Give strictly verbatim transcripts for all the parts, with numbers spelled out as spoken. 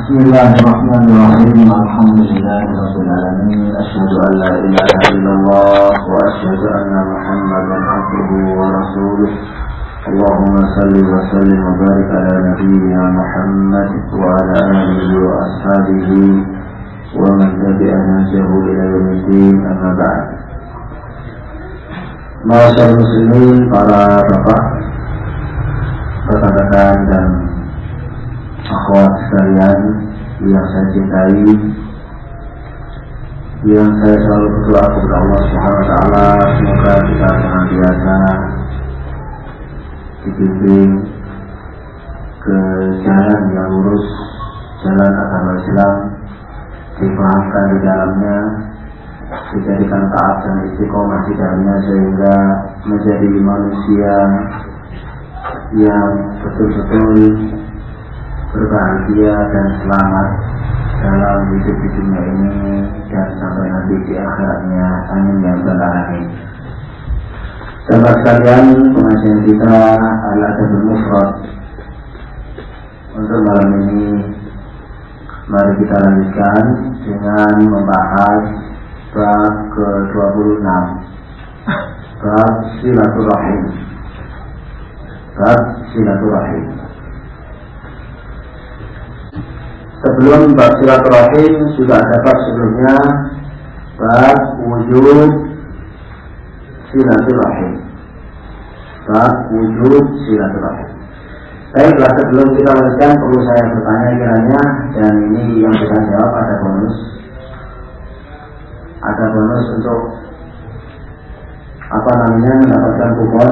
Bismillahirrahmanirrahim. Alhamdulillahirabbil alamin. Asyhadu an la ilaha illallah wa asyhadu anna Muhammadan abduhu wa rasuluh. Allahumma salli wa sallim wa barik ala nabiyyina Muhammad wa ala alihi wa ashabihi wa man tabi'a nahjahu ila yaumiddin. Amma ba'd. Ma'asyiral muslimin, para bapak, rekan-rekan dan akhwat sekalian yang saya cintai, yang saya selalu berdoa kepada Allah Subhanahu wa taala semoga kita senantiasa dibimbing ke jalan yang lurus, jalan agama Islam, difahamkan di dalamnya, dijadikan taat dan istiqomah di dalamnya sehingga menjadi manusia yang betul-betul berbahagia dan selamat dalam hidup di dunia ini dan sampai nanti di akhiratnya. Amin ya rabbal alamin. Sahabat sekalian, pengajian kita Al-Adabul Mufrad untuk malam ini, mari kita lanjutkan dengan membahas bab ke dua puluh enam, bab silaturahim. Bab silaturahim. Sebelum bab silaturahim sudah ada bab sebelumnya, bab wujud silaturahim. Bab wujud silaturahim. Baiklah, sebelum kita lanjutkan perlu saya bertanya kiranya, dan ini yang kita jawab ada bonus. Ada bonus untuk apa namanya mendapatkan kupon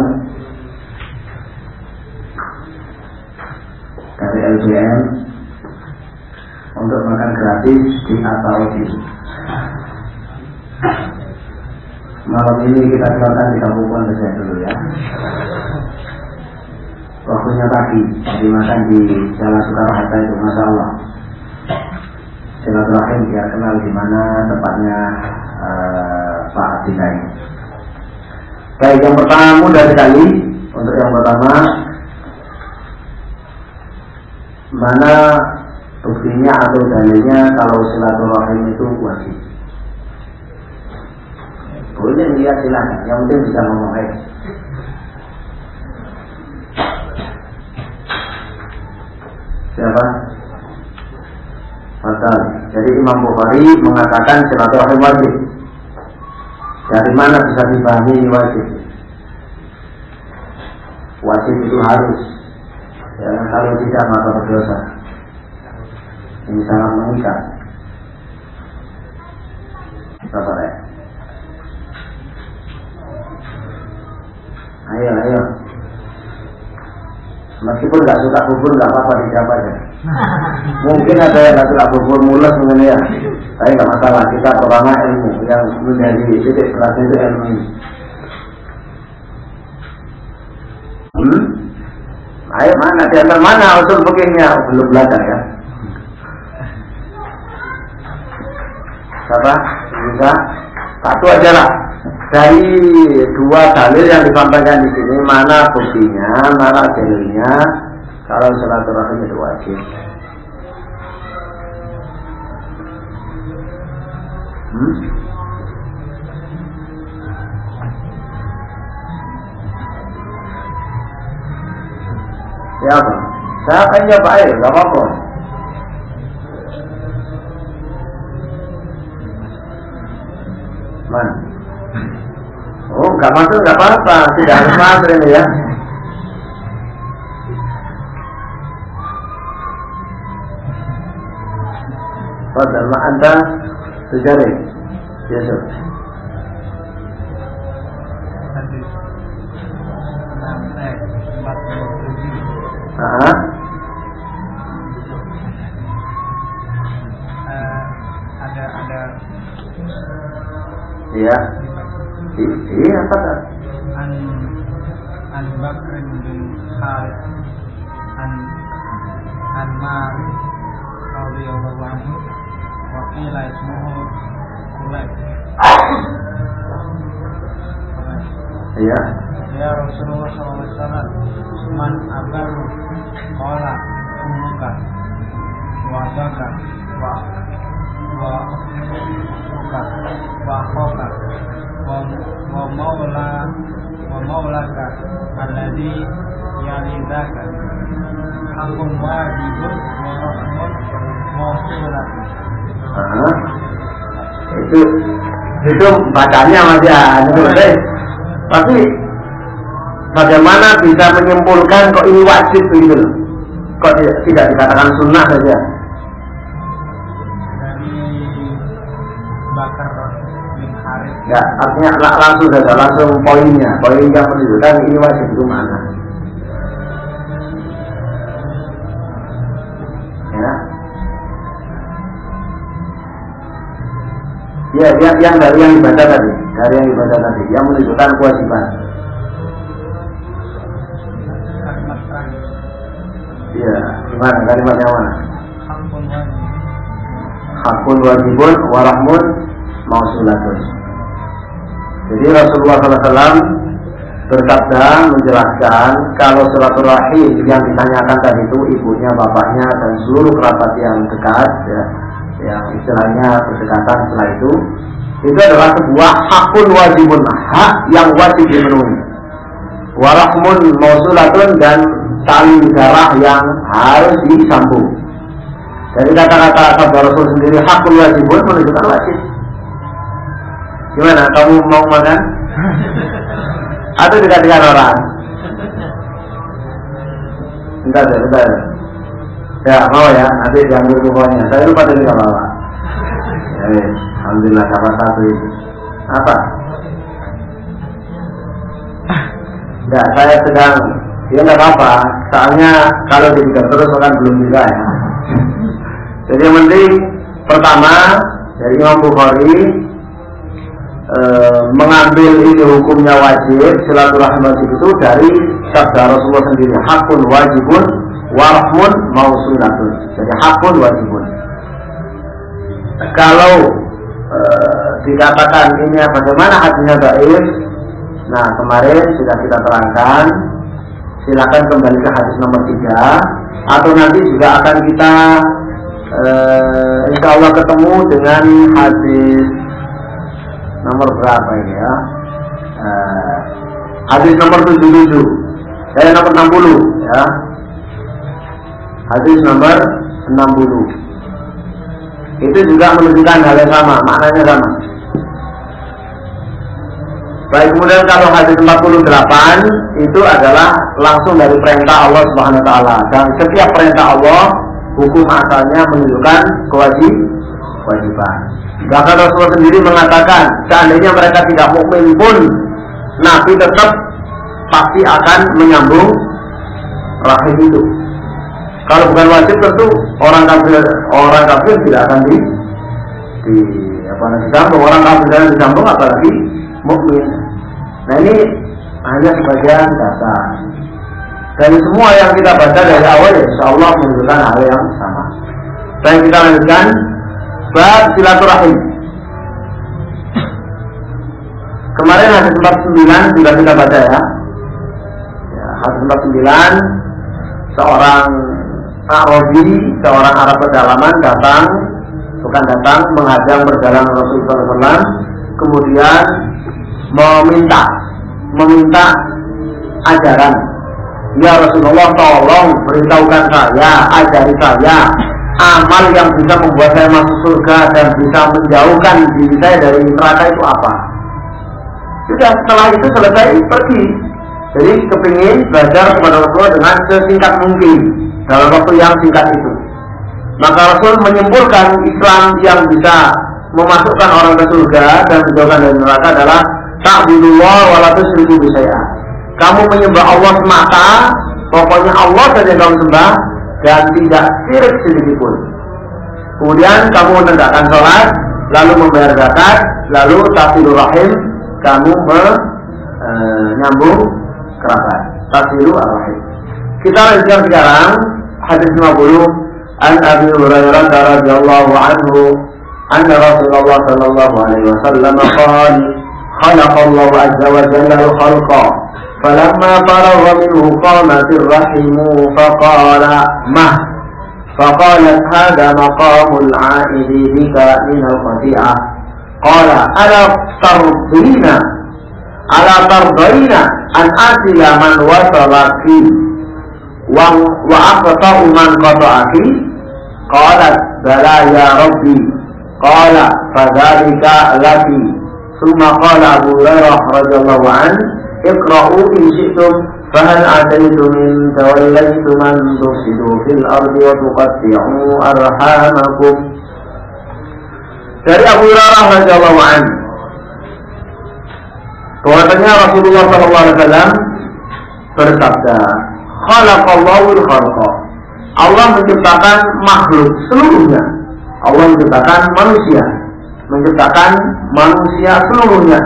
K T L B M untuk makan gratis di Ataudi. Malam ini kita keluarkan tiga kupon saja dulu ya. Waktunya pagi, jadi makan di Jalan Soekarno-Hatta itu, masya Allah. Silaturahim biar kenal di mana tempatnya uh, Pak Abdillah ini. Baik, yang pertama mudah sekali. Untuk yang pertama, mana buktinya atau dalilnya kalau silaturahim itu wajib? Boleh lihat silakan, yang penting bisa ngomong aja. Siapa? Betul. Jadi Imam Bukhari mengatakan silaturahim wajib. Dari mana bisa dipahami ini wajib? Wajib itu harus. Ya, kalau tidak maka berdosa. Ini sangat mengikat. Sabar ya. Ayo, ayo. Meskipun nggak suka bubur nggak apa-apa, dijawab aja. Mungkin ada yang nggak suka bubur mules mungkin ya. Tapi nggak masalah. Kita pertama ilmu yang menjadi titik beratnya itu ilmu ini. Hmm? Ayo mana? Di antara mana usul begini? Belum belajar ya. Siapa? Bisa? Satu aja lah. Dari dua dalil yang disampaikan di sini, mana buktinya, mana dalilnya kalau silaturahim itu wajib? Hmm? Siapa? Saya akan jawab aja, gak apa-apa. Man. Oh, nggak masuk nggak apa-apa, tidak harus masuk ini ya. Pada ma anda sejari, Yusuf. Ah, ada ada. Iya. Iya, apa tak? An An Bakr bin Khalid An An Mari radhiyallahu anhu wa qila ismuhu Qulaib. Iya. Ya Rasulullah sallallahu alaihi wasallam, man abaru qala ummuka wa abaka wa wa uka wa khoka wa wa maula wa maulaka alladhi yalidaka hakun wajibun wa rahmun mausulatun. Nah, itu itu bacanya Mas ya, tapi bagaimana bisa menyimpulkan kok ini wajib begitu loh? Kok tidak, tidak dikatakan sunnah saja? Dari Bakar bin Harith. Ya, artinya langsung saja, langsung poinnya, poin yang menunjukkan ini wajib itu mana? Ya, ya, yang, yang dari yang dibaca tadi, dari yang dibaca tadi, yang menunjukkan kewajiban. Kalimat terakhir. Iya, gimana kalimat yang mana? Hakun wajib. Hakun wajibun warahmun mausulatun. Jadi Rasulullah shallallahu alaihi wasallam bersabda menjelaskan kalau silaturahim yang ditanyakan tadi itu ibunya, bapaknya dan seluruh kerabat yang dekat, ya, yang istilahnya berdekatan setelah itu, itu adalah sebuah hakun wajibun, hak yang wajib dipenuhi. Warahmun mausulatun, dan tali darah yang harus disambung. Dari kata-kata sabda Rasul sendiri, hakun wajibun menunjukkan wajib. Gimana? Kamu mau makan? Atau dekat-dekat orang? Bentar ya, bentar ya. Ya, mau ya, nanti diambil bukunya. Saya lupa tadi apa apa. Ya, alhamdulillah kabar satu itu. Apa? Ya, saya sedang. Ya nggak apa-apa. Soalnya kalau dibikin terus kan belum bisa ya. Jadi yang penting pertama dari Imam Bukhari e, mengambil ini hukumnya wajib, silaturahim wajib itu dari sabda Rasulullah sendiri, hakun wajibun warahmun mausulatun. Jadi hakun wajibun. Kalau e, dikatakan ini bagaimana hadisnya dhaif, nah kemarin sudah kita terangkan. Silakan kembali ke hadis nomor tiga, atau nanti juga akan kita Uh, insya Allah ketemu dengan hadis nomor berapa ini ya? Uh, hadis nomor tujuh puluh tujuh, eh nomor enam puluh ya. Hadis nomor enam puluh. Itu juga menunjukkan hal yang sama, maknanya sama. Baik, kemudian kalau hadis empat puluh delapan itu adalah langsung dari perintah Allah Subhanahu wa taala, dan setiap perintah Allah hukum asalnya menunjukkan kewajib, kewajiban. Bahkan Rasulullah sendiri mengatakan, seandainya mereka tidak mukmin pun, Nabi tetap pasti akan menyambung rahim itu. Kalau bukan wajib tentu orang kafir orang kafir tidak akan di, di apa namanya disambung. Orang kafir tidak disambung, apalagi mukmin. Nah ini hanya sebagian dasar. Dari semua yang kita baca dari awal, ya insya Allah menunjukkan hal yang sama. Baik, kita lanjutkan bab silaturahim. Kemarin hadis empat puluh sembilan sudah kita baca ya. Ya, hadis empat puluh sembilan, seorang Arabi, seorang Arab pedalaman datang, bukan datang, menghadang perjalanan Rasulullah shallallahu alaihi wasallam, kemudian meminta, meminta ajaran. Ya Rasulullah, tolong beritahukan saya, ajari saya amal yang bisa membuat saya masuk surga dan bisa menjauhkan diri saya dari neraka itu apa. Sudah, setelah itu selesai pergi. Jadi kepingin belajar kepada Rasulullah dengan sesingkat mungkin dalam waktu yang singkat itu. Maka Rasul menyimpulkan Islam yang bisa memasukkan orang ke surga dan menjauhkan dari neraka adalah ta'budullah wa la tusyriku bihi syai'an. Kamu menyembah Allah semata, pokoknya Allah saja kamu sembah dan tidak syirik sedikit pun. Kemudian kamu menegakkan sholat, lalu membayar zakat, lalu tasilur rahim, kamu menyambung kerabat. Tasilur rahim. Kita lanjutkan sekarang hadis lima puluh. An Abi Hurairah radhiyallahu anhu, anna Rasulullah sallallahu alaihi wasallam qala, khalaqallahu azza wa jalla al-khalqa. فلما فرغ منه قامت الرحم فقال مه faqalat hadha maqamul 'aidi bika min al-qati'ah. Qala ala tardina ala tardaina an asila man wasalaki wa wa aqta'u man qata'aki. Qalat bala ya rabbi. Qala fadzalika laki. Thumma qala Abu Hurairah radhiyallahu anhu iqra'u in syi'tum fahal ataytum min tawallaytum an tufsidu fil ardi wa tuqatti'u arhamakum. Dari Abu Hurairah radhiyallahu anhu bahwasanya Rasulullah sallallahu alaihi wasallam bersabda, khalaqallahu al-khalqa. Allah menciptakan makhluk seluruhnya. Allah menciptakan manusia, menciptakan manusia seluruhnya,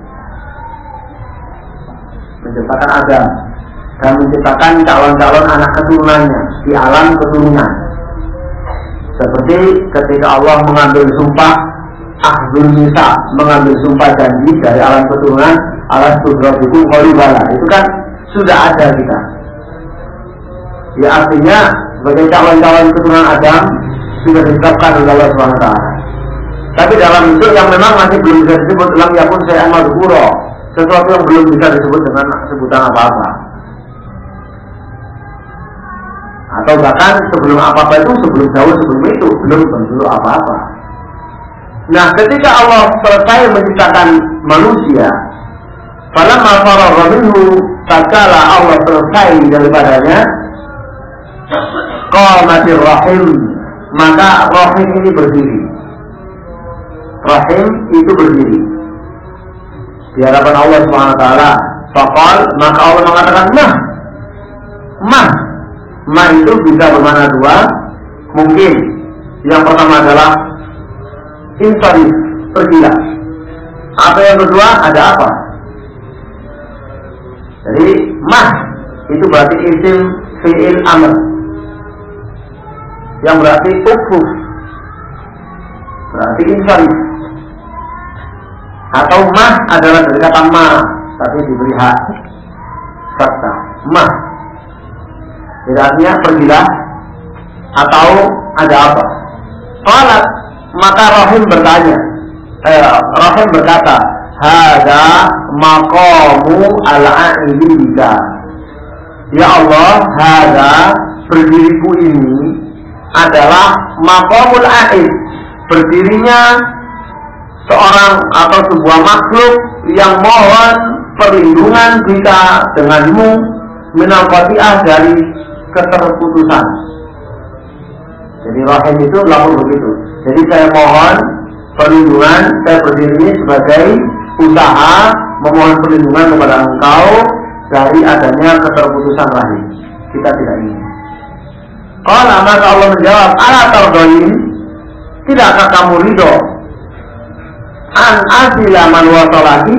menciptakan Adam dan menciptakan calon-calon anak keturunannya di alam keturunan. Seperti ketika Allah mengambil sumpah Ahdul Nisa, mengambil sumpah janji dari alam keturunan, alas tudrabikum qalibala, itu kan sudah ada kita. Ya artinya sebagai calon-calon keturunan Adam sudah ditetapkan oleh Allah subhanahu wa taala. Tapi dalam bentuk yang memang masih belum bisa disebut lam yakun syai'an madhkura, sesuatu yang belum bisa disebut dengan sebutan apa-apa. Atau bahkan sebelum apa-apa itu, sebelum jauh sebelum itu belum bentuk apa-apa. Nah, ketika Allah selesai menciptakan manusia, falamma faragha minhu, tatkala Allah selesai daripadanya, qamatir rahim, maka rahim ini berdiri. Rahim itu berdiri di hadapan Allah Subhanahu wa taala. Faqal, maka Allah mengatakan mah. Mah. Mah itu bisa bermakna dua. Mungkin yang pertama adalah insarif, pergilah. Atau yang kedua ada apa? Jadi mah itu berarti isim fi'il amr, yang berarti ukfuf, berarti insarif. Atau mah adalah dari kata ma, tapi diberi hak serta mah. Jadi artinya pergilah atau ada apa. Qalat, maka Rahim bertanya, eh, Rahim berkata, hada maqamu al-a'idika. Ya Allah, hada berdiriku ini adalah maqamul a'id, berdirinya seorang atau sebuah makhluk yang mohon perlindungan kita denganmu minal qati'ah, dari keterputusan. Jadi rahim itu lalu begitu. Jadi saya mohon perlindungan, saya berdiri sebagai usaha memohon perlindungan kepada engkau dari adanya keterputusan rahim. Kita tidak ingin. Qala, maka Allah menjawab, ala tardain, tidakkah kamu ridho an asila man wasalaki,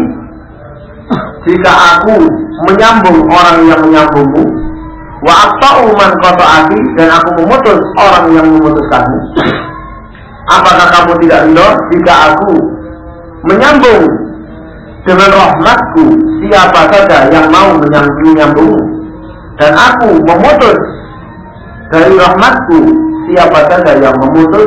jika aku menyambung orang yang menyambungmu, wa aqta'u man qata'aki, dan aku memutus orang yang memutuskanmu. Apakah kamu tidak ridho jika aku menyambung dengan rahmatku siapa saja yang mau menyambungmu, dan aku memutus dari rahmatku siapa saja yang memutus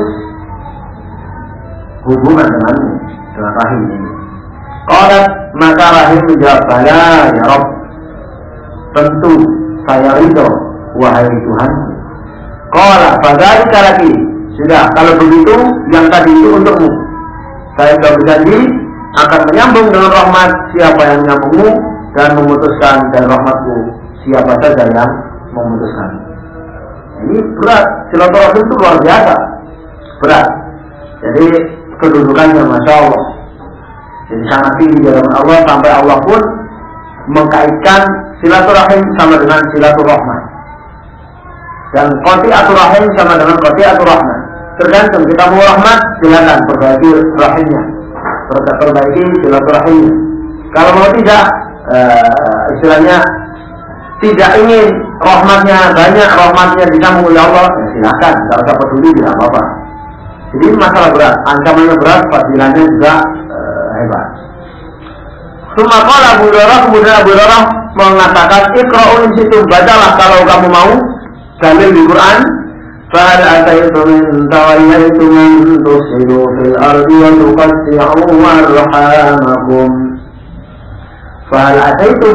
hubungan denganmu, dengan rahim ini. Qalat, maka Rahim menjawab, bala ya Rabb, tentu saya ridho wahai Tuhanku. Qala fadzalika laki, sudah, kalau begitu yang tadi itu untukmu. Saya sudah berjanji akan menyambung dengan rahmat siapa yang menyambungmu, dan memutuskan dari rahmatku siapa saja yang memutuskan. Ini berat, silaturahim itu luar biasa berat. Jadi kedudukannya Masya Allah, jadi sangat tinggi di hadapan Allah, sampai Allah pun mengkaitkan silaturahim sama dengan silaturahman, dan qati'aturahim sama dengan qati'aturahman. Tergantung kita mau rahmat, silakan perbaiki rahimnya, perbaiki silaturahimnya. Kalau mau tidak, uh, istilahnya tidak ingin rahmatnya banyak, rahmatnya disambung oleh Allah, ya silakan, tidak usah peduli, tidak apa-apa. Jadi masalah berat, ancamannya berat, fadilannya juga uh, hebat. Suma qala Abu Hurairah, kemudian Abu Hurairah mengatakan, iqra'u in syi'tum, bacalah kalau kamu mau dalil di Quran. Fahal ara'aytum in tawallaytum an tufsidu fil ardi wa tuqatti'u arhamakum. Fa hal ataitum,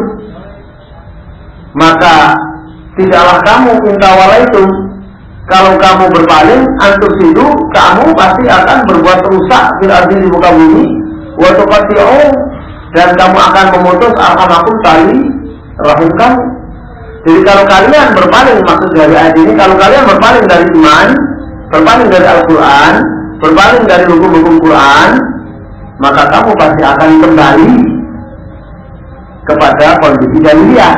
maka tidaklah kamu in tawallaytum, kalau kamu berpaling, antusidu, kamu pasti akan berbuat rusak fil ardi, di muka bumi, wa tuqatti'u, dan kamu akan memutus arhamakum, tali rahim kamu. Jadi kalau kalian berpaling, maksud dari ayat ini, kalau kalian berpaling dari iman, berpaling dari Al-Quran, berpaling dari hukum-hukum Quran, maka kamu pasti akan kembali kepada kondisi jahiliyah.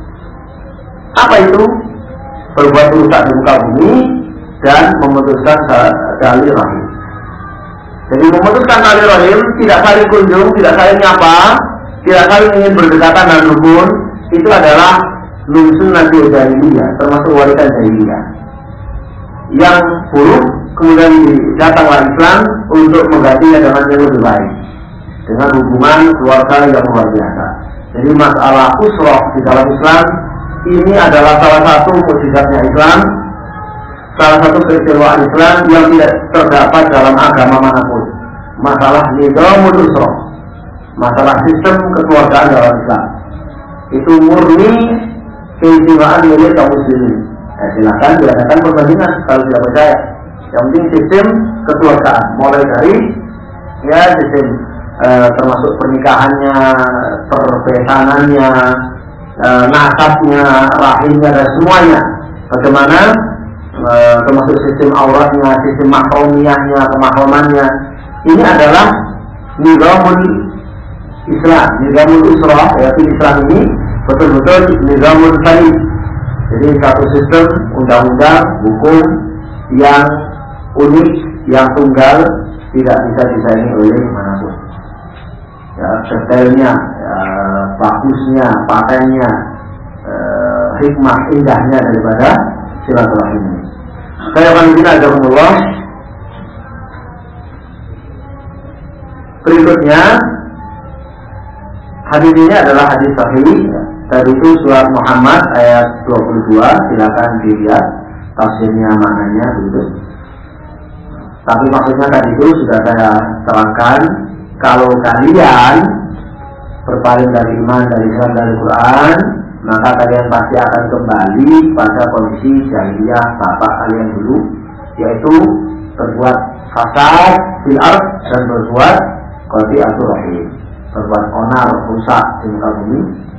Apa itu? Berbuat rusak di muka bumi dan memutuskan tali rahim. Jadi memutuskan tali rahim, tidak saling kunjung, tidak saling nyapa, tidak saling ingin berdekatan dan rukun, itu adalah min sunnatil jahiliyah, termasuk warisan jahiliyah yang buruk. Kemudian datanglah Islam untuk menggantinya dengan yang lebih baik, dengan hubungan keluarga yang luar biasa. Jadi masalah usrah di dalam Islam ini adalah salah satu mukjizatnya Islam, salah satu keistimewaan Islam yang tidak terdapat dalam agama manapun. Masalah nizamul usrah, masalah sistem kekeluargaan dalam Islam, itu murni keistimewaan milik kaum muslimin. Eh, silakan diadakan perbandingan kalau tidak percaya. Yang penting sistem kekeluargaan, mulai dari ya sistem eh, termasuk pernikahannya, perbesanannya, eh, nasabnya, rahimnya, dan semuanya. Bagaimana eh, termasuk sistem auratnya, sistem mahrumiyahnya, kemahrumannya. Ini adalah nizamul Islam, nizamul usrah, yaitu Islam ini betul-betul nizamul salih. Jadi satu sistem undang-undang hukum yang unik, yang tunggal, tidak bisa disaingi oleh manapun. Ya, detailnya, ya, bagusnya, patennya, eh, hikmah indahnya daripada silaturahim ini. Saya akan bikin ajakumullah. Berikutnya, hadis ini adalah hadis sahih. Tadi itu surat Muhammad ayat dua puluh dua, silakan dilihat tafsirnya, maknanya gitu. Tapi maksudnya tadi itu sudah saya terangkan, kalau kalian berpaling dari iman, dari Islam, dari Quran, maka kalian pasti akan kembali pada kondisi jahiliyah bapak kalian dulu, yaitu berbuat fasad fil ardh dan berbuat qati'atur rahim, berbuat onar, rusak di muka bumi.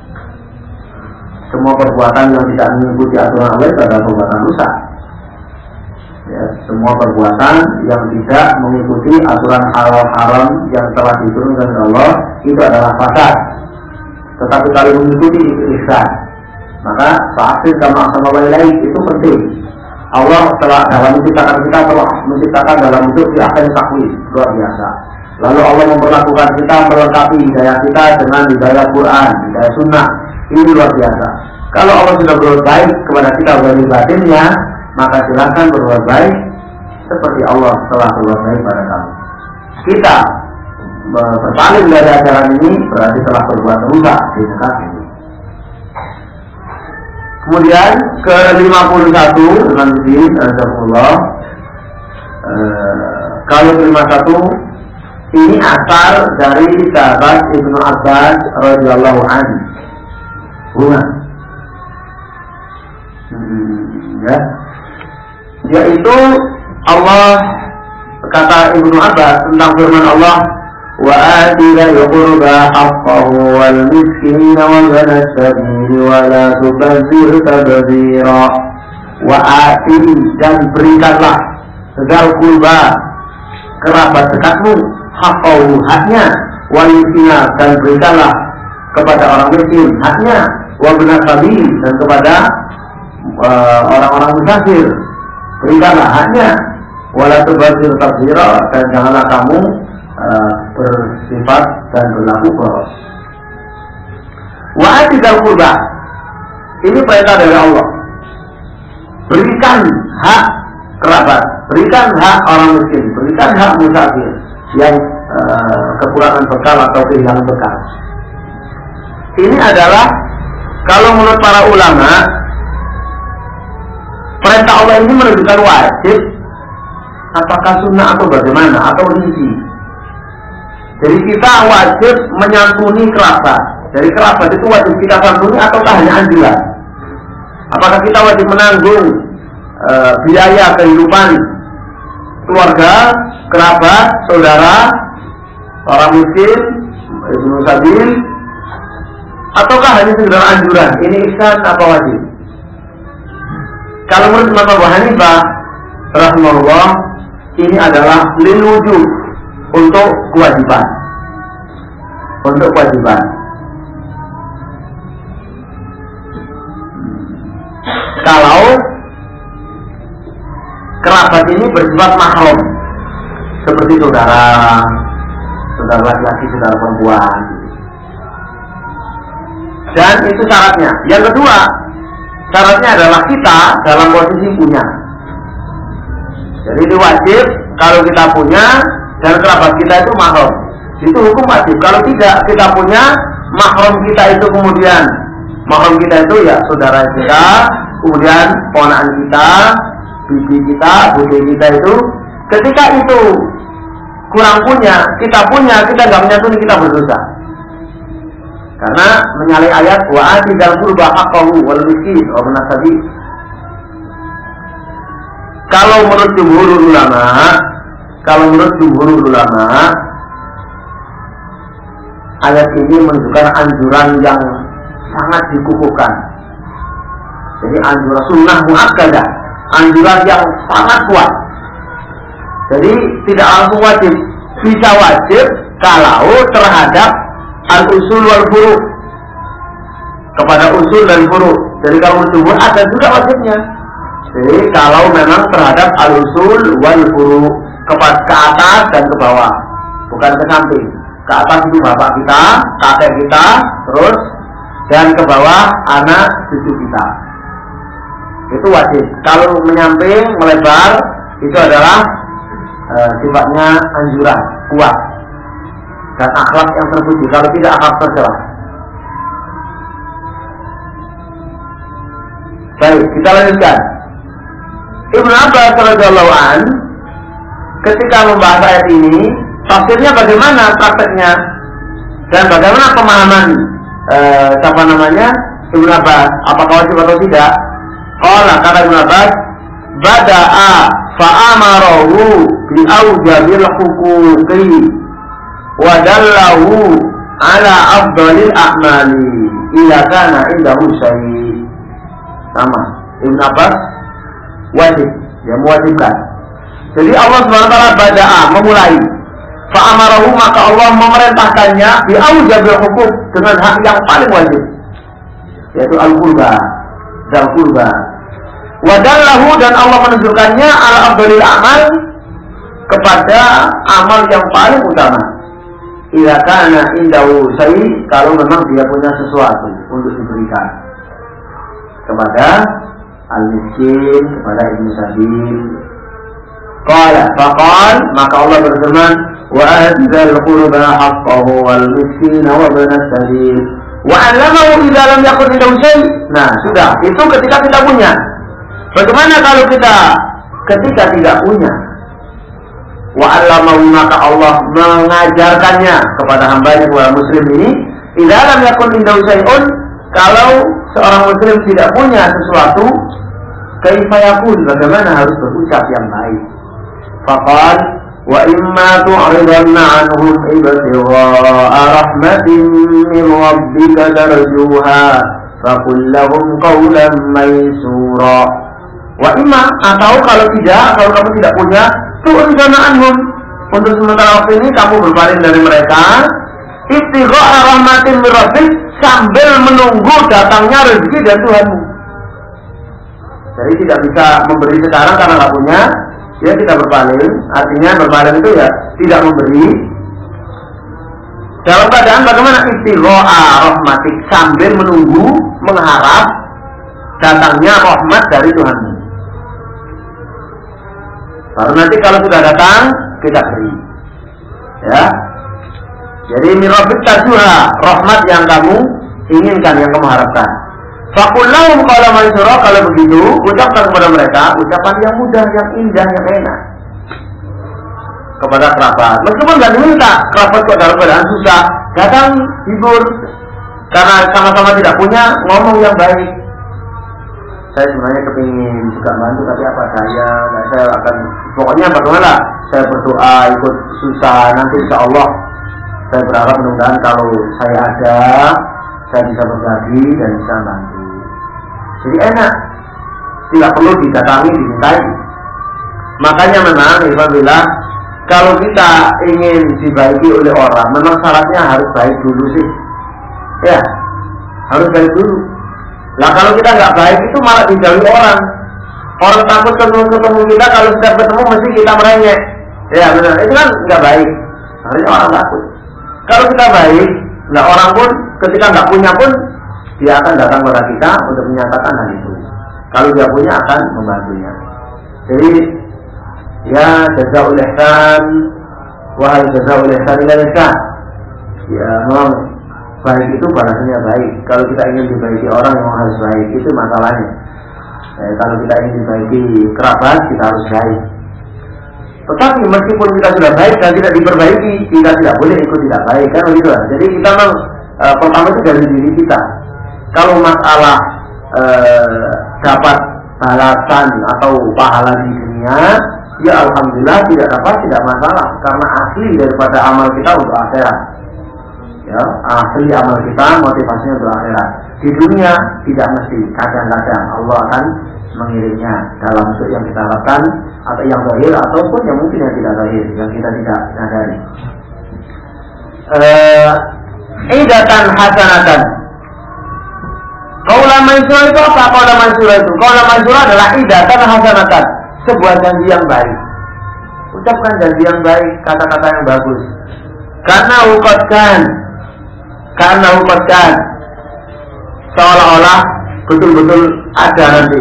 Semua perbuatan yang tidak mengikuti aturan Allah adalah perbuatan rusak. Ya, semua perbuatan yang tidak mengikuti aturan halal haram yang telah diturunkan oleh Allah itu adalah fasad. Tetapi kalau mengikuti itu ihsan. Maka fa'asil kama ahsana ilaik itu penting. Allah telah dalam menciptakan kita telah menciptakan dalam bentuk fi ahsani taqwim, luar biasa. Lalu Allah memperlakukan kita, melengkapi hidayah kita dengan hidayah Quran, hidayah Sunnah. Ini luar biasa. Kalau Allah sudah berbuat baik kepada kita dari batinnya, maka silakan berbuat baik seperti Allah telah berbuat baik pada kamu. Kita berpaling dari ajaran ini berarti telah berbuat rusak di muka ini. Kemudian ke lima puluh satu nanti Alhamdulillah, eh, kalau ke lima puluh satu ini asal dari sahabat Ibnu Abbas radhiyallahu anhu. Bunga. Hmm, ya. Yaitu Allah, kata Ibnu Abbas tentang firman Allah, wa ati dzal qurba haqqahu wal miskina wa ibnas sabil wa la tubazzir tabdzira. Wa ati, dan berikanlah dzal qurba, kerabat dekatmu, haqqahu, haknya, wal miskina, dan berikanlah kepada orang miskin haknya, wa ibnas sabil, dan kepada uh, orang-orang musafir berikanlah haknya, wala tubazzir tabdzira, dan janganlah kamu uh, bersifat dan berlaku boros. Wa atidal qurba, ini perintah dari Allah. Berikan hak kerabat, berikan hak orang miskin, berikan hak musafir yang uh, kekurangan bekal atau kehilangan bekal. Ini adalah, kalau menurut para ulama, perintah Allah ini menunjukkan wajib apakah sunnah atau bagaimana, atau rinci. Jadi kita wajib menyantuni kerabat. Dari kerabat itu wajib kita santuni atau hanya anjuran? Apakah kita wajib menanggung e, biaya kehidupan keluarga, kerabat, saudara, orang miskin, ibnu sabil, ataukah hanya sekedar anjuran? Ini ihsan apa wajib? Kalau menurut Imam Abu Hanifah rahimahullah, ini adalah lil wujub, untuk kewajiban. Untuk kewajiban. Kalau kerabat ini bersifat mahram, seperti saudara, saudara laki-laki, saudara perempuan. Dan itu syaratnya. Yang kedua, syaratnya adalah kita dalam posisi punya. Jadi itu wajib kalau kita punya dan kerabat kita itu mahram. Itu hukum wajib. Kalau tidak kita punya, mahram kita itu kemudian mahram kita itu ya saudara kita, kemudian ponakan kita, bibi kita, bude kita itu, ketika itu kurang punya, kita punya, kita nggak menyantuni, kita berdosa. Karena menyalahi ayat wa atidal qurba haqqahu wal miskin wa ibn sabil. Kalau menurut jumhur ulama, kalau menurut jumhur ulama, ayat ini menunjukkan anjuran yang sangat dikukuhkan. Jadi anjuran sunnah muakkadah, anjuran yang sangat kuat. Jadi tidak langsung wajib, bisa wajib kalau terhadap al-usul wal furu', kepada usul dan furu'. Jadi kalau jumhur ada juga wajibnya. Jadi kalau memang terhadap al-usul wal furu', kepada ke atas dan ke bawah, bukan ke samping. Ke atas itu bapak kita, kakek kita, terus dan ke bawah anak cucu kita. Itu wajib. Kalau menyamping, melebar, itu adalah e, sifatnya anjuran, kuat dan akhlak yang terpuji. Kalau tidak, akhlak tercela. Baik, kita lanjutkan. Ibnu Abbas radhiyallahu anhu ketika membahas ayat ini, tafsirnya bagaimana prakteknya dan bagaimana pemahaman e, siapa namanya Ibnu Abbas, apakah wajib atau tidak? Qala, kata Ibnu Abbas, bada'a fa'amarahu bi aujabil huquqi wa dallahu ala afdalil a'mali ila kana indahu syai'. Sama, Ibnu Abbas wajib, dia mewajibkan. Jadi Allah subhanahu wa taala bada'a, memulai, fa'amarahu, maka Allah memerintahkannya bi aujabil huquq, dengan hak yang paling wajib, yaitu al-qurba, dan qurba. Wadallahu, dan Allah menunjukkannya ala afdalil amal, kepada amal yang paling utama. Ila kana indahu syai', kalau memang dia punya sesuatu untuk diberikan kepada al-miskin, kepada ibnu sabil. Qala faqal, maka Allah berfirman, wa adzal qurba haqqahu wal miskin wa ibn sabil wa 'allamahu idza lam yakun indahu syai'. Nah, sudah, itu ketika kita punya. Bagaimana kalau kita ketika tidak punya? Wa 'allamahu, maka Allah mengajarkannya kepada hamba-Nya, kepada muslim ini, idza lam yakun indahu syai'un, kalau seorang muslim tidak punya sesuatu, kaifa yaqul, bagaimana harus berucap yang baik. Faqal wa imma tu'ridanna 'anhum ibtigha'a rahmatin min rabbika tarjuha faqul lahum qawlan maysura. Wa imma, atau kalau tidak, kalau kamu tidak punya, tu'ridanna 'anhum, untuk sementara waktu ini kamu berpaling dari mereka, ibtigha'a rahmatin min rabbik, sambil menunggu datangnya rezeki dari Tuhanmu. Jadi tidak bisa memberi sekarang karena nggak punya, ya kita berpaling. Artinya berpaling itu ya tidak memberi. Dalam keadaan bagaimana? Ibtigha'a rahmatik, sambil menunggu, mengharap datangnya rahmat dari Tuhanmu. Baru nanti kalau sudah datang, kita beri. Ya. Jadi mirabit tajuha, rahmat yang kamu inginkan, yang kamu harapkan. Faqul lahum qawlan maysura, kalau begitu ucapkan kepada mereka ucapan yang mudah, yang indah, yang enak. kepada kerabat. Meskipun nggak diminta, kerabat kok dalam keadaan susah, datang hibur. Karena sama-sama tidak punya, ngomong yang baik. Saya sebenarnya kepingin juga bantu, tapi apa daya? Nah, saya akan, pokoknya bagaimana? Saya berdoa, ikut susah. Nanti insya Allah, saya berharap mudah-mudahan kalau saya ada, saya bisa berbagi dan bisa bantu. Jadi enak, tidak perlu didatangi, dimintai. Makanya memang Ibu bilang, kalau kita ingin dibaiki oleh orang, memang syaratnya harus baik dulu sih. Ya, harus baik dulu. Nah kalau kita nggak baik itu malah dijauhi orang. Orang takut ketemu ketemu kita, kalau sudah ketemu mesti kita merengek. Ya benar, itu kan nggak baik. Harusnya orang takut. Kalau kita baik, nah orang pun ketika nggak punya pun dia akan datang kepada kita untuk menyatakan hal itu. Kalau dia punya akan membantunya. Jadi ya jazaa'ul ihsan wa hal jazaa'ul ihsan illa ihsan. Ya memang baik itu balasannya baik. Kalau kita ingin dibaiki orang yang harus baik, itu masalahnya. Eh, kalau kita ingin dibaiki kerabat, kita harus baik. Tetapi meskipun kita sudah baik dan tidak diperbaiki, kita tidak boleh ikut tidak baik, kan begitu lah. Jadi kita memang e, pertama itu dari diri kita. Kalau masalah e, dapat balasan atau pahala di dunia, ya alhamdulillah tidak dapat, tidak masalah, karena asli daripada amal kita untuk akhirat. Ya, asli amal kita motivasinya untuk akhirat. Di dunia tidak mesti, kadang-kadang Allah akan mengirimnya dalam bentuk yang kita harapkan atau yang zahir ataupun yang mungkin yang tidak zahir, yang kita tidak sadari. Eh, idatan hasanatan. Qaula mansura itu apa? Qaula mansura itu. Qaula mansura adalah idatan hasanatan, sebuah janji yang baik. Ucapkan janji yang baik, kata-kata yang bagus. Karena ukotkan, karena ukotkan, seolah-olah betul-betul ada nanti.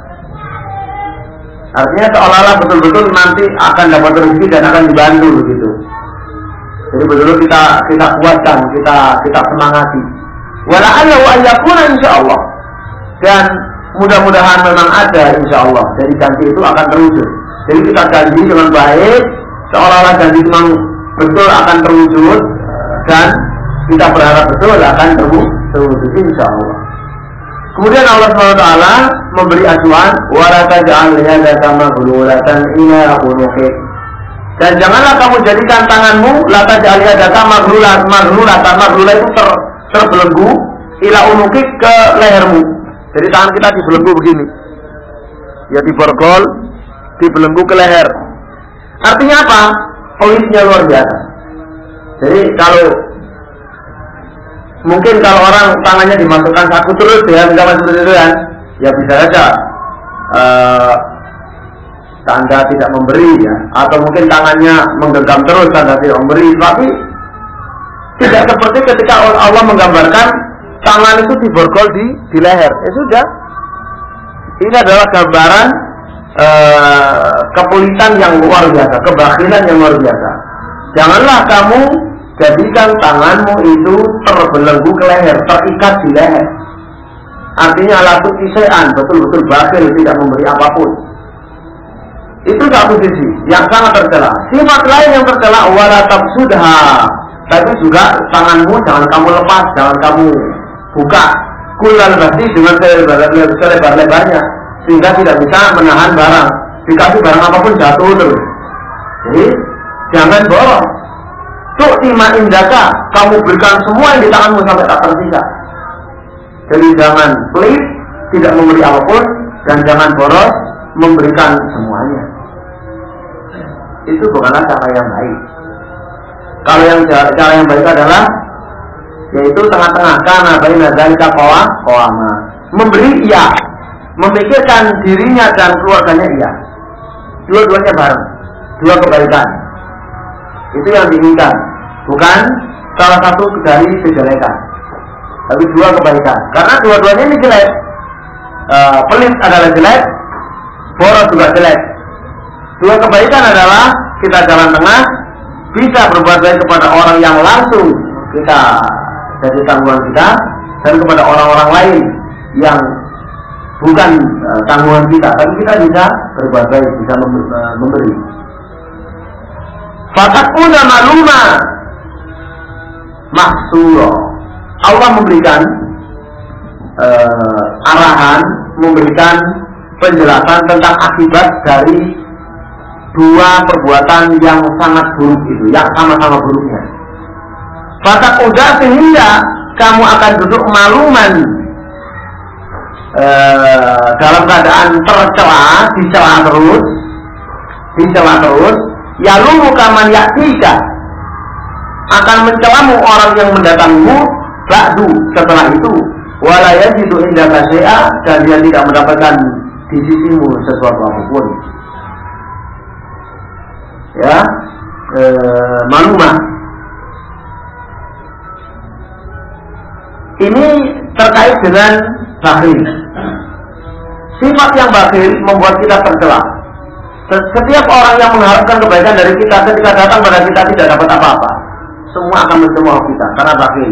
Artinya seolah-olah betul-betul nanti akan dapat rezeki dan akan dibantu begitu. Jadi betul-betul kita kita kuatkan, kita kita semangati. Wala'allahu ayyakuna insyaallah. Dan mudah-mudahan memang ada insyaallah. Jadi janji itu akan terwujud. Jadi kita janji dengan baik, seolah-olah janji memang betul akan terwujud dan kita berharap betul akan terwujud insyaallah. Kemudian Allah subhanahu wa taala memberi acuan, wala taj'al yadaka maghlulatan ila unuqik. Dan janganlah kamu jadikan tanganmu la taj'al yadaka maghlulatan, maghlulatan, maghlulatan itu ter, terbelenggu ila unuqik ke lehermu. Jadi tangan kita dibelenggu begini. Ya diborgol, dibelenggu ke leher. Artinya apa? Polisnya luar biasa. Jadi kalau mungkin kalau orang tangannya dimasukkan saku terus ya, misalnya seperti itu kan, ya bisa saja uh, tanda tidak memberi ya, atau mungkin tangannya menggenggam terus tanda tidak memberi. Tapi tidak seperti ketika Allah menggambarkan tangan itu diborgol di, di leher. Ya sudah, ini adalah gambaran uh, kepulitan yang luar biasa, kebakhilan yang luar biasa. Janganlah kamu jadikan tanganmu itu terbelenggu ke leher, terikat di leher. Artinya laku kisean, betul-betul bakhil, tidak memberi apapun. Itu satu sisi yang sangat tercela. Sifat lain yang tercela, wala tabsudha. Tapi juga tanganmu jangan kamu lepas, jangan kamu buka kulal basi dengan selebar-lebarnya, sehingga tidak bisa menahan barang. Dikasih barang apapun jatuh terus. Jadi jangan boros. Tuh ima indaka, kamu berikan semua yang di tanganmu sampai tak tersisa. Jadi jangan pelit, tidak memberi apapun, dan jangan boros memberikan semuanya. Itu bukanlah cara yang baik. Kalau yang cara yang baik adalah yaitu tengah-tengah, karena baina dzalika qawa qawama. Memberi iya, memikirkan dirinya dan keluarganya iya. Dua-duanya bareng, dua kebaikan. Itu yang diinginkan, bukan salah satu dari kejelekan, tapi dua kebaikan. Karena dua-duanya ini jelek. E, pelit adalah jelek, boros juga jelek. Dua kebaikan adalah kita jalan tengah, bisa berbuat baik kepada orang yang langsung kita jadi tanggungan kita, dan kepada orang-orang lain yang bukan e, tanggungan kita, tapi kita bisa berbuat baik, bisa memberi. Fatakuna maluma mahsura. Allah memberikan uh, arahan, memberikan penjelasan tentang akibat dari dua perbuatan yang sangat buruk itu, yang sama-sama buruknya. Fatakuna sehingga kamu akan duduk maluman uh, dalam keadaan tercela, dicela terus, dicela terus. Yalumu kaman yaktika, akan mencelamu orang yang mendatangimu ba'du setelah itu, wala yajidu indaka syai'a, dan dia tidak mendapatkan di sisimu sesuatu apapun. Ya, e, malumah. Ini terkait dengan bakhil. Sifat yang bakhil membuat kita tercela. Setiap orang yang mengharapkan kebaikan dari kita, ketika datang pada kita tidak dapat apa-apa, semua akan mencemooh kita karena bakhil.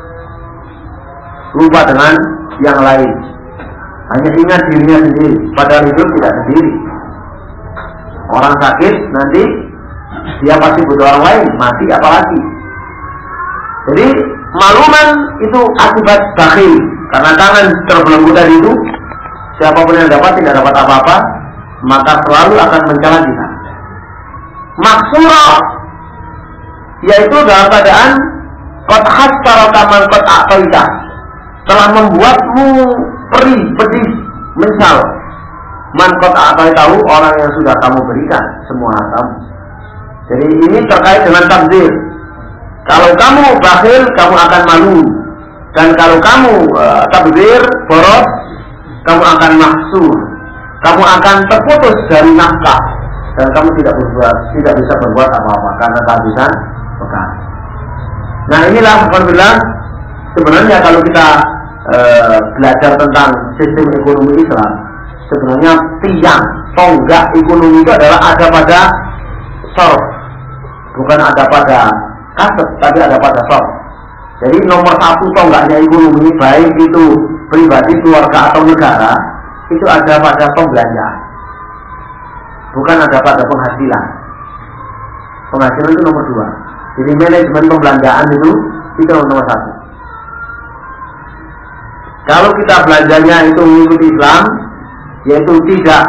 Lupa dengan yang lain, hanya ingat dirinya sendiri, padahal hidup tidak sendiri. Orang sakit nanti dia pasti butuh orang lain, mati apalagi. Jadi maluman itu akibat bakhil, karena tangan terbelenggu dari itu, siapapun yang dapat tidak dapat apa-apa, maka selalu akan mencela kita. Maksura, yaitu dalam keadaan qad hastaraka man qad a'taita, telah membuatmu perih, pedih, menyesal. Man qad a'taitahu, orang yang sudah kamu berikan semua hartamu. Jadi ini terkait dengan takdir. Kalau kamu bakhil, kamu akan malu. Dan kalau kamu uh, tabdzir, boros, kamu akan mahsur. Kamu akan terputus dari nafkah dan kamu tidak berbuat, tidak bisa berbuat apa-apa karena kehabisan bekal. Nah inilah alhamdulillah, sebenarnya kalau kita e, belajar tentang sistem ekonomi Islam, sebenarnya tiang tonggak ekonomi itu adalah ada pada sorf, bukan ada pada kaset, tapi ada pada sorf. Jadi nomor satu tonggaknya ekonomi, baik itu pribadi, keluarga atau negara, itu ada pada pembelanjaan, bukan ada pada penghasilan. Penghasilan itu nomor dua. Jadi manajemen pembelanjaan itu itu nomor satu. Kalau kita belanjanya itu mengikuti Islam, yaitu tidak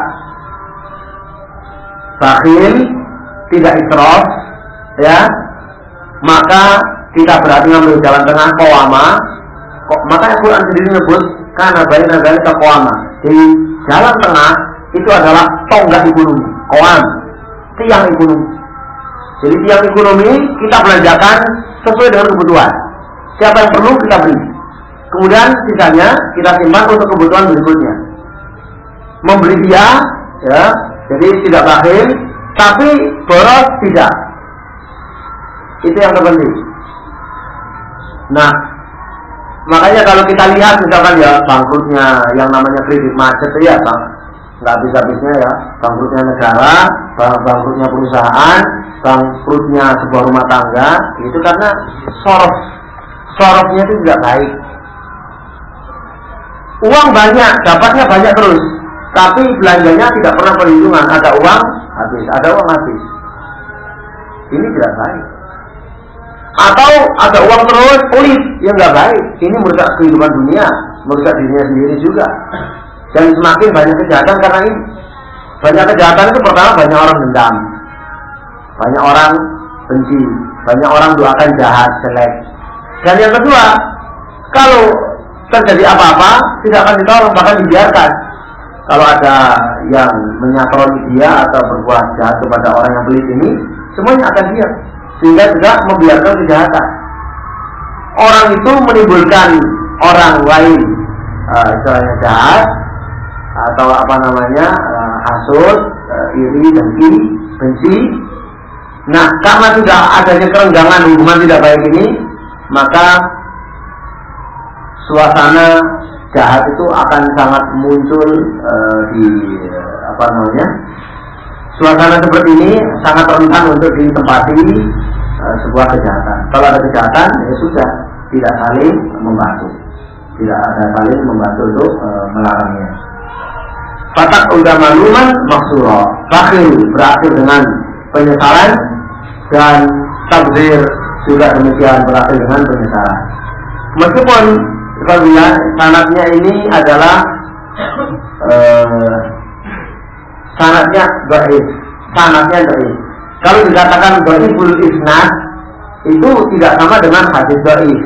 bakhil, tidak israf, ya, maka kita berarti mengambil jalan tengah, qawama. Maka Al-Quran sendiri menyebut karena baik negara qawama. Jadi jalan tengah itu adalah tonggak ekonomi, qawam, tiang ekonomi. Jadi tiang ekonomi kita belanjakan sesuai dengan kebutuhan. Siapa yang perlu kita beri. Kemudian sisanya kita simpan untuk kebutuhan berikutnya. Memberi dia, ya, jadi tidak bakhil, tapi boros tidak. Itu yang terpenting. Nah, makanya kalau kita lihat misalkan ya bangkrutnya yang namanya kredit macet ya, nggak habis-habisnya ya, bangkrutnya negara, bangkrutnya perusahaan, bangkrutnya sebuah rumah tangga, itu karena sorof, sorofnya itu tidak baik. Uang banyak, dapatnya banyak terus, tapi belanjanya tidak pernah perhitungan. Ada uang habis, ada uang habis. Ini tidak baik. Atau ada uang terus, pelit, yang nggak baik. Ini merusak kehidupan dunia, merusak dirinya sendiri juga. Dan semakin banyak kejahatan karena ini. Banyak kejahatan itu pertama banyak orang dendam, banyak orang benci, banyak orang doakan jahat, jelek. Dan yang kedua, kalau terjadi apa-apa tidak akan ditolong, bahkan dibiarkan. Kalau ada yang menyatroni dia atau berbuat jahat kepada orang yang pelit ini, semuanya akan diam, sehingga juga membiarkan kejahatan. Orang itu menimbulkan orang lain uh, istilahnya jahat atau apa namanya uh, hasud, uh, iri, dengki, benci. Nah, karena sudah adanya kerenggangan hubungan tidak baik ini, maka suasana jahat itu akan sangat muncul uh, di uh, apa namanya. Suasana seperti ini sangat rentan untuk ditempati uh, sebuah kejahatan. Kalau ada kejahatan, ya sudah, tidak saling membantu, tidak ada saling membantu untuk uh, melarangnya. Fatak udah maluman maksuro, bakhil berakhir dengan penyesalan. dan takdir juga demikian berakhir dengan penyesalan. Meskipun kalau bilang sanadnya ini adalah eh, sanadnya dhaif, sanadnya dhaif. Kalau dikatakan dhaiful isnad itu tidak sama dengan hadis dhaif.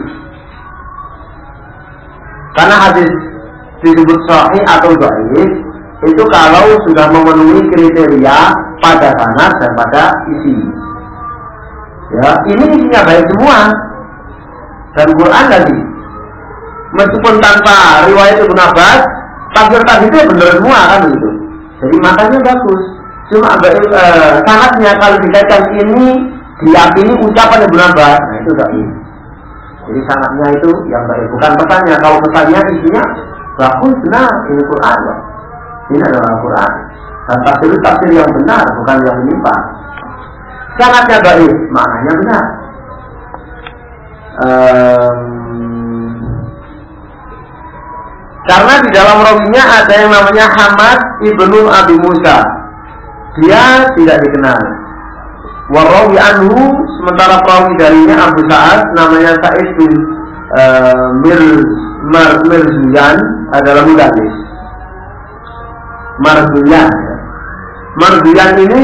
Karena hadis disebut sahih atau dhaif itu kalau sudah memenuhi kriteria pada sanad dan pada isi. Ya, ini isinya baik semua. Dan Quran tadi, meskipun tanpa riwayat Ibnu Abbas, tafsir tadi itu benar semua kan begitu. Jadi makanya bagus. Cuma eh, sanadnya kalau dikaitkan ini diyakini ucapan Ibnu Abbas, nah itu dhaif. Jadi sanadnya itu yang baik, bukan pesannya. Kalau pesannya isinya bagus, benar, ini Quran loh. Ini adalah Al-Quran. Dan tafsir tafsir yang benar, bukan yang menyimpang. Sanadnya baik, maknanya benar. Um, karena di dalam rawinya ada yang namanya Hamad ibnu Abi Musa. Dia tidak dikenal. Warawi anhu, sementara perawi darinya Abu Sa'ad namanya Sa'id bin uh, Mir, Mar, Mirzuyan adalah mudallis. Marzuyan. Marzuyan ini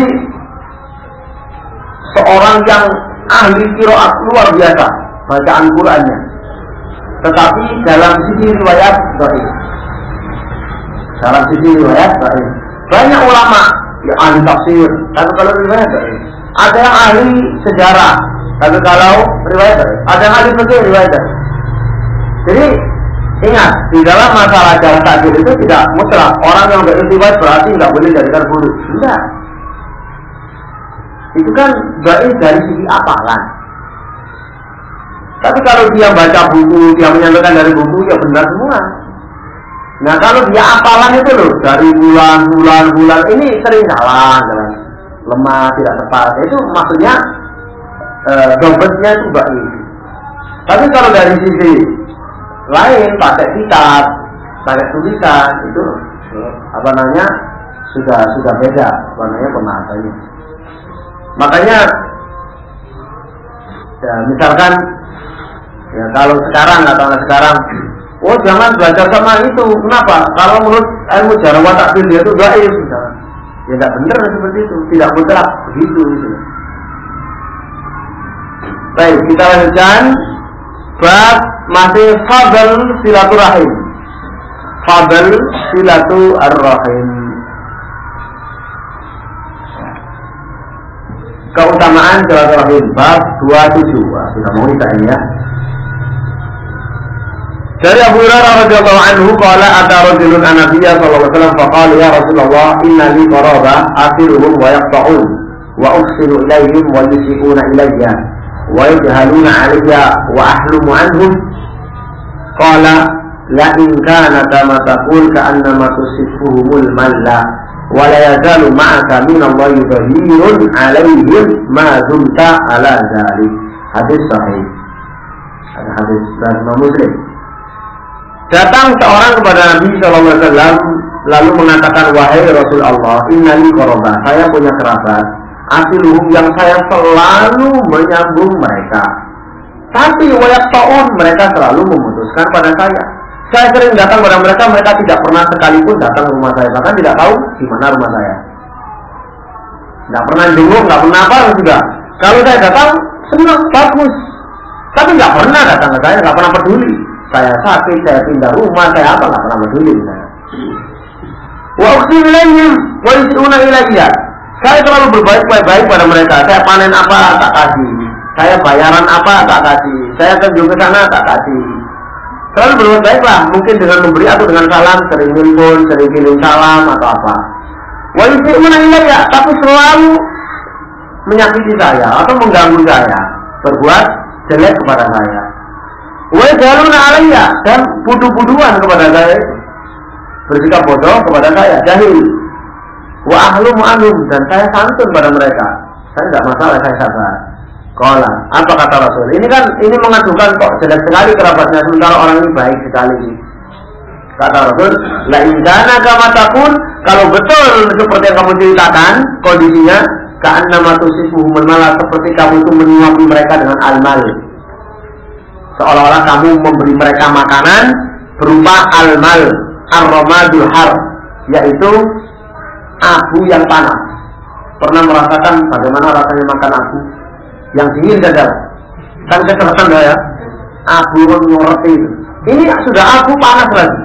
seorang yang ahli qiraat luar biasa bacaan Qur'annya. Tetapi dalam sisi riwayat dhaif. Dalam sisi riwayat dhaif. Banyak ulama yang ahli tafsir, tapi kalau riwayat dhaif. Ada yang ahli sejarah, tapi kalau riwayat dhaif. Ada yang ahli fikih riwayat dhaif. Jadi ingat, di dalam masalah jarh ta'dil itu tidak mutlak. Orang yang beristiwat berarti nggak boleh jadikan guru. Tidak. Itu kan dhaif dari sisi hafalan. Tapi kalau dia baca buku, dia menyampaikan dari buku, ya benar semua. Nah kalau dia hafalan itu loh, dari bulan, bulan, bulan, ini sering salah, lemah, tidak tepat. Itu maksudnya e, dompetnya itu dhaif. Tapi kalau dari sisi lain, pakai kitab, pakai tulisan, itu apa namanya sudah sudah beda, apa namanya pemahamannya. Makanya ya, misalkan ya kalau sekarang atau sekarang, oh jangan belajar sama itu. Kenapa? Kalau menurut ilmu jarh wa ta'dil dia itu dhaif, misalkan. Ya nggak benar seperti itu, tidak mutlak begitu. Gitu. Baik, kita lanjutkan. Bab masih fadl silaturahim. Fadl silaturahim. Keutamaan silaturahim. Bab dua puluh tujuh. Wah, sudah mau kita ini ya. Dari Abu Hurairah radhiyallahu anhu qala ata rajulun an-nabiyya sallallahu alaihi wasallam faqala ya Rasulullah inna li qaraba asiruhum wa yaqta'un wa uksiru ilayhim wa yusiquna ilayya wa yajhaluna 'alayya wa ahlumu 'anhum qala la in kana kama taqul ka'annama tusifuhumul malla wa la yazalu ma'aka min Allah yudhirun 'alayhim ma dumta 'ala dzalik. Hadis sahih. Ada hadis dari Muslim. Datang seorang kepada Nabi shallallahu alaihi wasallam lalu mengatakan, wahai Rasul Allah, innali qarabah, saya punya kerabat, asiluhum yang saya selalu menyambung mereka. Tapi wayak taun mereka selalu memutuskan pada saya. Saya sering datang kepada mereka, mereka tidak pernah sekalipun datang ke rumah saya, bahkan tidak tahu di mana rumah saya. Tidak pernah jenguk, tidak pernah apa juga. Kalau saya datang, senang, bagus. Tapi tidak pernah datang ke saya, tidak pernah peduli. Saya sakit, saya pindah rumah, saya apa, nggak pernah peduli saya. Wa uqsim ilayhim wa yus'una ilayya. Saya selalu berbaik-baik pada mereka. Saya panen apa, tak kasih. Saya bayaran apa, tak kasih. Saya kunjung ke sana, tak kasih. Selalu berbuat baiklah, mungkin dengan memberi atau dengan salam, sering nelpon, sering kirim salam atau apa. Wa yus'una ilayya, tapi selalu menyakiti saya atau mengganggu saya, berbuat jelek kepada saya. Wa jaluna alayya, dan budu-buduan kepada saya, bersikap bodoh kepada saya, jahil. Wa ahlu mu'anum, dan saya santun pada mereka. Saya tidak masalah, saya sabar. Qala, apa kata Rasul? Ini kan ini mengadukan kok jelek sekali kerabatnya, sementara orang ini baik sekali. Kata Rasul, la in kana kama taqul, kalau betul seperti yang kamu ceritakan kondisinya, ka'annama tusifuhumul mal, seperti kamu itu menyuapi mereka dengan al-mal. Seolah-olah kamu memberi mereka makanan berupa al-mal, ar-ramadul har, yaitu abu yang panas. Pernah merasakan bagaimana rasanya makan abu yang dingin saja? Kan kecerdasan ya? Abu ngerti itu. Ini sudah abu panas lagi.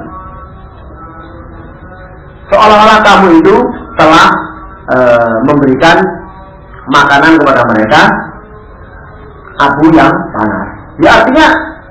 Seolah-olah kamu itu telah e, memberikan makanan kepada mereka abu yang panas. Ya artinya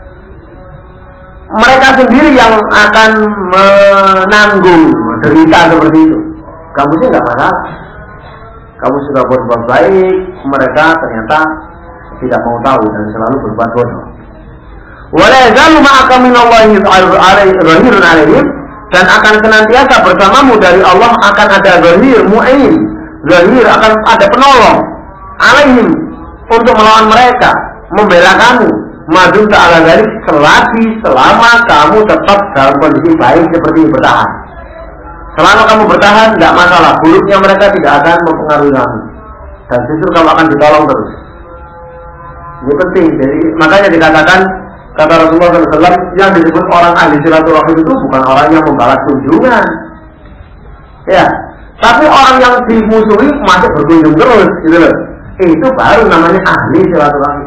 mereka sendiri yang akan menanggung derita seperti itu. Kamu sih nggak masalah. Kamu sudah berbuat baik, mereka ternyata tidak mau tahu dan selalu berbuat bodoh. Wala yazalu ma'aka minallahi zahirun 'alaihim, dan akan senantiasa bersamamu dari Allah akan ada zahir, mu'in, zahir, akan ada penolong 'alaihim untuk melawan mereka, membela kamu. Madum ta'ala dari selagi selama kamu tetap dalam kondisi baik seperti bertahan. Selama kamu bertahan, tidak masalah. Buruknya mereka tidak akan mempengaruhi kamu, dan justru kamu akan ditolong terus. Ini penting. Jadi makanya dikatakan, kata Rasulullah shallallahu alaihi wasallam, yang disebut orang ahli silaturahim itu bukan orang yang membalas kunjungan, ya, tapi orang yang dimusuhi masih berkunjung terus, gitu loh. Itu baru namanya ahli silaturahim.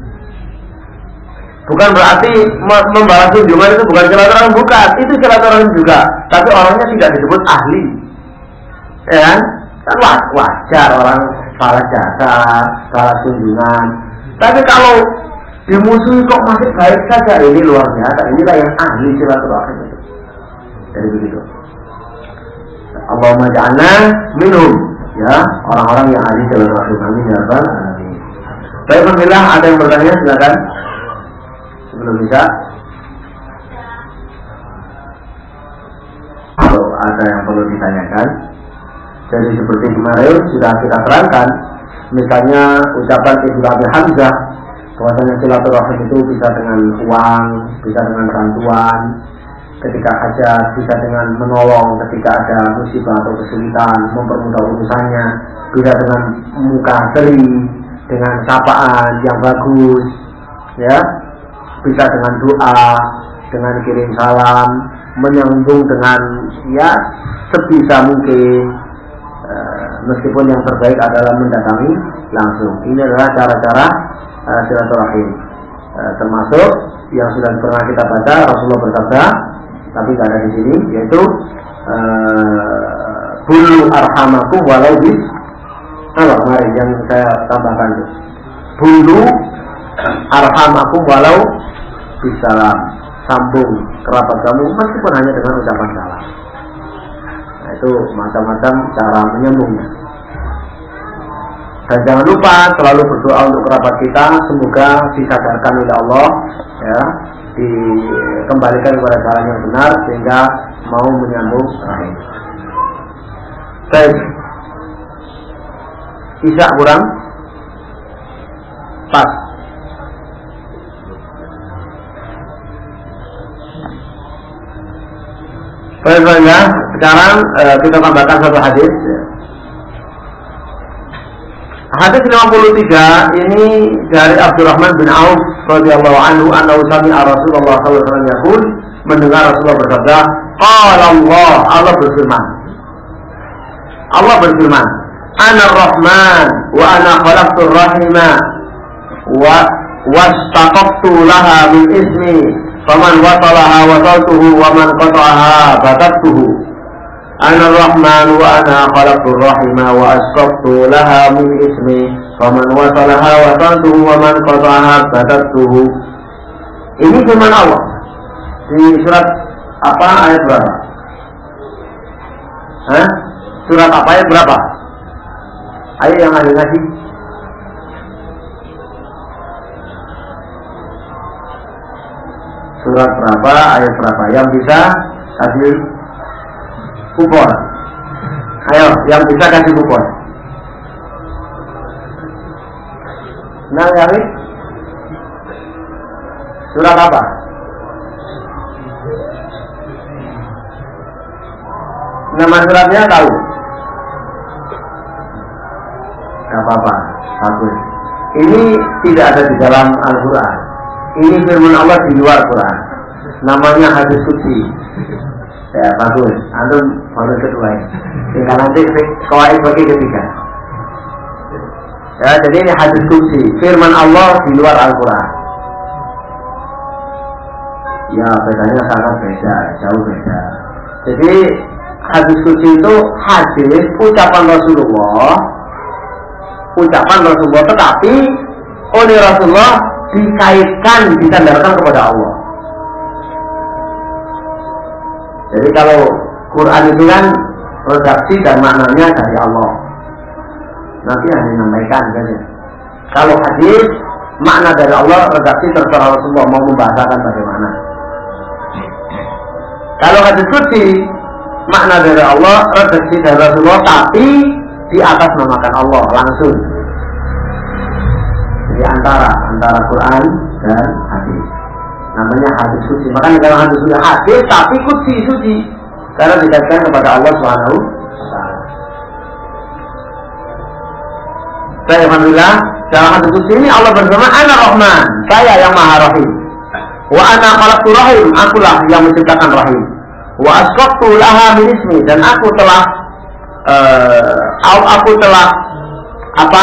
Bukan berarti membalas kunjungan itu bukan silaturahim, bukan. Itu silaturahim juga, tapi orangnya tidak disebut ahli. Ya kan? Kan wajar orang balas jasa, balas kunjungan. Tapi kalau dimusuhi kok masih baik saja, ini luar biasa. Inilah yang ahli silaturahim itu. Jadi begitu. Allahumma ja'alna minhum, ya, orang-orang yang ahli silaturahim. Amin ya rabbal alamin. Baik, alhamdulillah, ada yang bertanya, silakan. Belum bisa. Kalau ada yang perlu ditanyakan, jadi seperti kemarin sudah kita terangkan, misalnya ucapan Ibnu Abi Hamzah, bahwasanya silaturahim itu bisa dengan uang, bisa dengan bantuan, ketika hajat, bisa dengan menolong ketika ada musibah atau kesulitan, mempermudah urusannya, bisa dengan muka seri, dengan sapaan yang bagus, ya. Bisa dengan doa, dengan kirim salam, menyambung dengan ya sebisa mungkin, e, meskipun yang terbaik adalah mendatangi langsung. Ini adalah cara-cara e, silaturahim, e, termasuk yang sudah pernah kita baca, Rasulullah bersabda, tapi tidak ada di sini, yaitu e, bulu arhamakum walau bis, apa kemarin yang saya tambahkan itu, bulu arhamakum walau bisalam, sambung kerabat kamu meskipun hanya dengan ucapan salam. Nah, itu macam-macam cara menyambungnya. Dan jangan lupa selalu berdoa untuk kerabat kita, semoga disadarkan oleh Allah, ya, dikembalikan kepada jalan yang benar sehingga mau menyambung rahim. Baik, Isya kurang pas. Baik, ya. Sekarang eh, kita tambahkan satu hadis. Hadis lima puluh tiga ini dari Abdurrahman bin Auf radhiyallahu anhu, annahu sami'a Rasulullah sallallahu alaihi wasallam yaqul, mendengar Rasulullah bersabda, qala Allah, Allah berfirman. Allah berfirman, Ana Rahman wa ana khalaqtur rahima wa wastaqaftu laha min ismi. Faman wasalaha wasaltuhu wa man qata'aha batattuhu. Ana Rahman wa ana khalaqtur rahima wa asqaftu laha min ismi. Faman wasalaha wasaltuhu wa man qata'aha batattuhu. Ini firman Allah di surat apa, ayat berapa? Hah? Surat apa, ayat berapa? Ayat yang ada ngaji. Surat berapa, ayat berapa? Yang bisa kasih kupon. Ayo, yang bisa kasih kupon. Nah, Yari, surat apa? Nama suratnya tahu? apa-apa, bagus. Ini tidak ada di dalam Al-Quran. Ini firman Allah di luar Quran. Namanya hadis qudsi. Ya bagus. Antum bonus kedua ya. Tinggal nanti kawaid bagi ketiga. Ya, jadi ini hadis qudsi, firman Allah di luar Al-Quran. Ya bedanya sangat beda, jauh beda. Jadi hadis qudsi itu hadis ucapan Rasulullah, ucapan Rasulullah tetapi oleh Rasulullah dikaitkan, disandarkan kepada Allah. Jadi kalau Quran itu kan redaksi dan maknanya dari Allah, nanti hanya menyampaikan saja. Kalau hadis makna dari Allah, redaksi terserah Rasulullah mau membahasakan bagaimana. Kalau hadis qudsi makna dari Allah, redaksi dari Rasulullah, tapi di atas namakan Allah langsung. Jadi antara antara Quran dan hadis. Namanya hadis qudsi. Makanya dalam hadis sudah hadis tapi qudsi suci karena dikaitkan kepada Allah Subhanahu wa taala. Baik, alhamdulillah, dalam hadis qudsi ini Allah berfirman, "Ana Rahman, saya yang Maha Rahim. Wa ana khalaqtu rahim, akulah yang menciptakan rahim. Wa asqatu laha min ismi, dan aku telah uh, aku telah apa?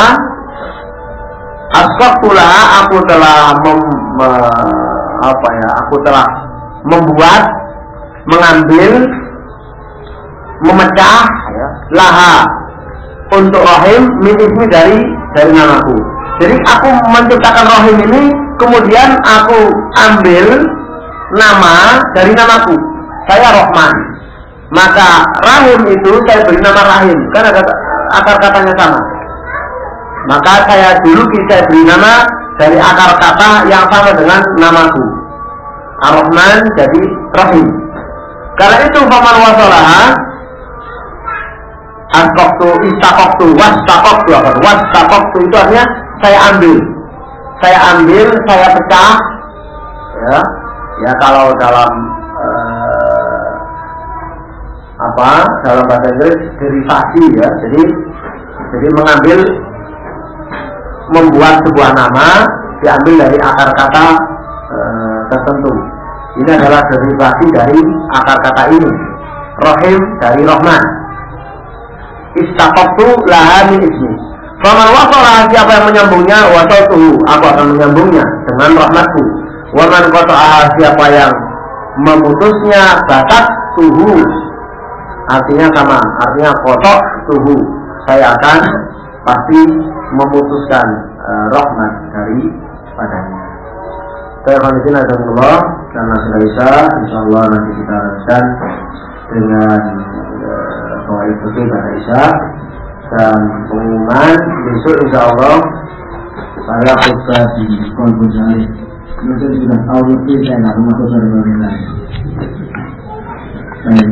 Asqatu laha, aku telah mem, me, apa ya? Aku telah membuat, mengambil, memecah ya, laha untuk rahim min ismi, dari dari namaku. Jadi aku menciptakan rahim ini, kemudian aku ambil nama dari namaku. Saya Rahman. Maka rahim itu saya beri nama rahim, karena akar katanya sama. Maka saya dulu saya beri nama dari akar kata yang sama dengan namaku. Ar-Rahman jadi rahim. Karena itu faman wasalaha asqaqtu istaqaqtu wastaqaqtu wastaqaqtu itu artinya saya ambil. Saya ambil, saya pecah. Ya. Ya kalau dalam uh, apa? Dalam bahasa Inggris derivasi ya. Jadi jadi mengambil, membuat sebuah nama diambil dari akar kata uh, tertentu. Ini adalah derivasi dari akar kata ini. Rahim dari Rahman. Istaqaqtu laha min ismi. Faman wasala, siapa yang menyambungnya, wasaltuhu, aku akan menyambungnya dengan rahmatku. Waman qata'aha, siapa yang memutusnya, batat tuhu, artinya sama, artinya kotok tuhu, saya akan pasti memutuskan uh, rahmat dari padanya. Terima Allah, karena sudah bisa, insyaallah nanti kita lanjutkan dengan kawaid fikih pada Isya. Dan pengumuman besok insyaallah saya khutbah di Kolbu Jalil. Mungkin sudah tahu lebih, saya nggak rumah khutbah dari lain.